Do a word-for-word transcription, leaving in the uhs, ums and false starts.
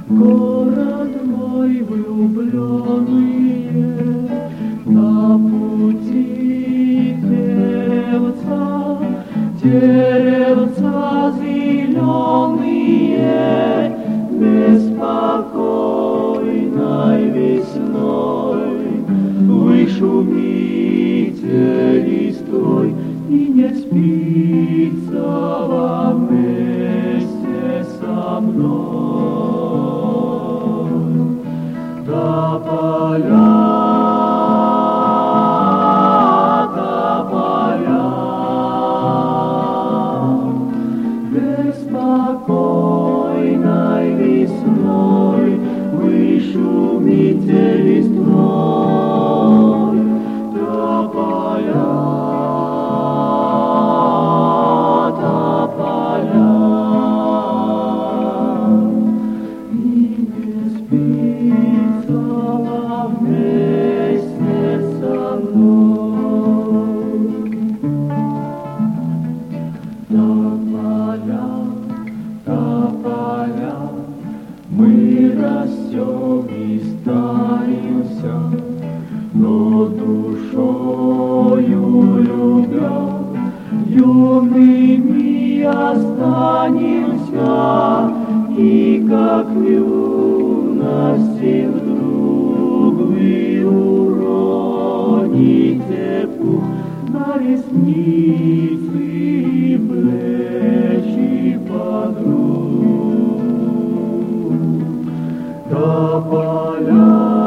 Город мой влюбленные, на пути деревца, деревца зеленые, беспокойной весной. Вы шумите листвой, и не спится вам вместе со мной. Тополя, тополя, беспокойной весной вы шумите листвой. Тополя, тополя, и не спится вам вместе со мной. Тополя, тополя, мы растем и старимся, но душою любя юными останемся. И как в юности вдруг вы уроните пух на ресницы и плечи подруг. Тополя,